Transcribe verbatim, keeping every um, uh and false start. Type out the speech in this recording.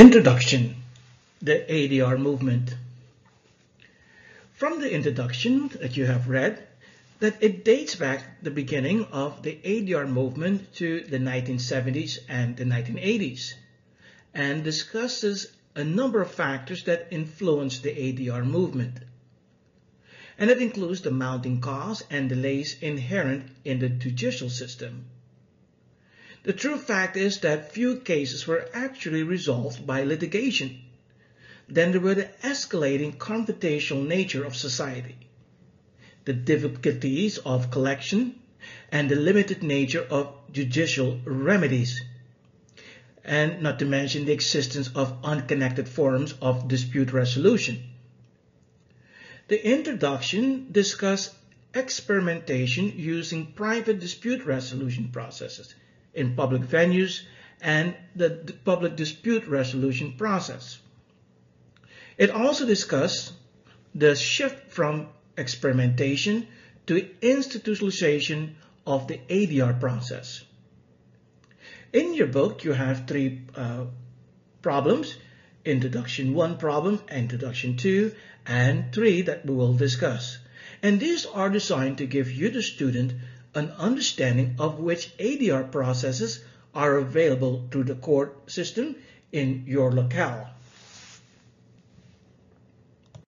Introduction, the A D R movement. From the introduction that you have read, that it dates back the beginning of the A D R movement to the nineteen seventies and the nineteen eighties, and discusses a number of factors that influence the A D R movement. And it includes the mounting costs and delays inherent in the judicial system. The true fact is that few cases were actually resolved by litigation. Then there were the escalating confrontational nature of society, the difficulties of collection, and the limited nature of judicial remedies, and not to mention the existence of unconnected forms of dispute resolution. The introduction discussed experimentation using private dispute resolution processes in public venues and the public dispute resolution process. It also discussed the shift from experimentation to institutionalization of the A D R process. In your book, you have three uh, problems: Introduction one problem, Introduction two, and three that we will discuss. And these are designed to give you, the student, an understanding of which A D R processes are available through the court system in your locale.